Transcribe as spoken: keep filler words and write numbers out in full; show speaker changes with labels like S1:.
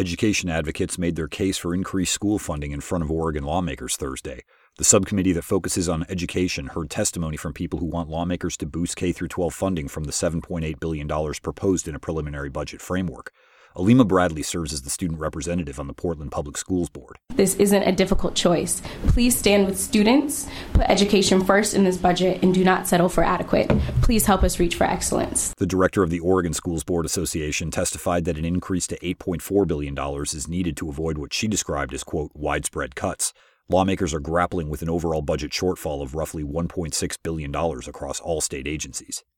S1: Education advocates made their case for increased school funding in front of Oregon lawmakers Thursday. The subcommittee that focuses on education heard testimony from people who want lawmakers to boost K through twelve funding from the seven point eight billion dollars proposed in a preliminary budget framework. Alima Bradley serves as the student representative on the Portland Public Schools Board.
S2: This isn't a difficult choice. Please stand with students, put education first in this budget, and do not settle for adequate. Please help us reach for excellence.
S1: The director of the Oregon Schools Board Association testified that an increase to eight point four billion dollars is needed to avoid what she described as, quote, widespread cuts. Lawmakers are grappling with an overall budget shortfall of roughly one point six billion dollars across all state agencies.